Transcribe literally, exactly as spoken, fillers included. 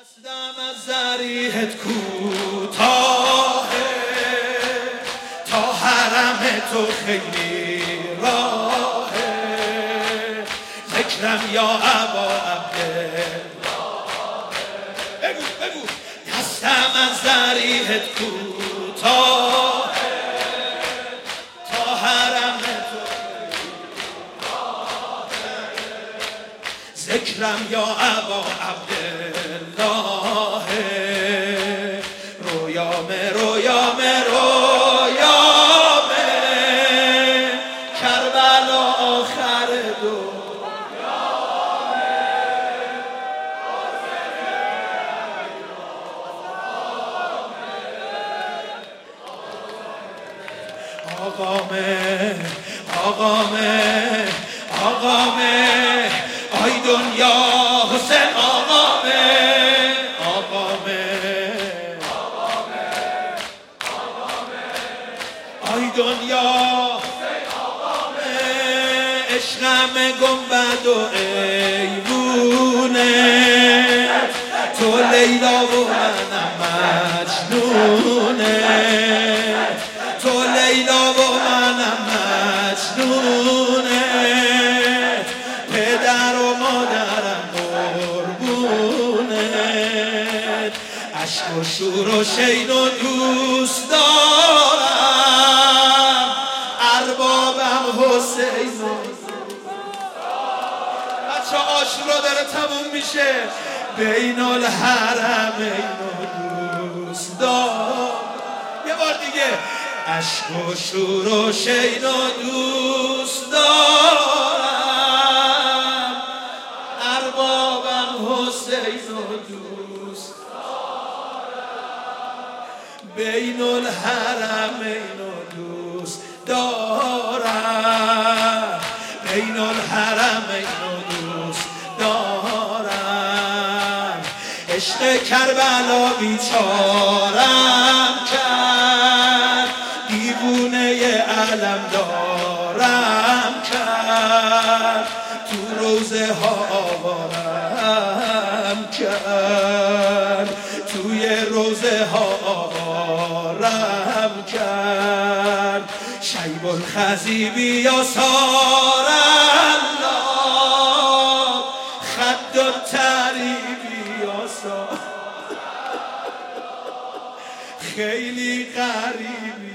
دستم از ضریحت کوتاهه تا حرم تو خیلی راهه ذکرم یا ابا عبدالله بگو بگو دستم از ضریحت کوتاهه تا حرم تو ذکرم یا ابا عبدالله رویامه رویامه رویامه کربلا آخر دنیامه آقامه آقامه آقامه آی دنیا حسین آقامه آقامه آقامه آقامه آی دنیا حسین آقامه عشقم گنبد و ایوونه تو لیلا و منم مجنونه تو لیلا و منم مجنونه پدر و مادرم قربونت عشق و شور و شین و دوست دارم اربابم حسین بچه عاشورا داره تموم میشه بین الحرمین و دوست دارم یه بار دیگه عشق و شور و شین و دوست دارم اربابم حسین و دوست دارم بین الحرمین و دوست دارم بین الحرمین و دوست دارم عشق کربلا بیچارم کرد دیوونه علم دارم کرد تو روزه ها آوارم کرد توی روزه ها آوارم کرد شیب الخزیبی آثار الله خد و تریبی آثار خیلی غریبی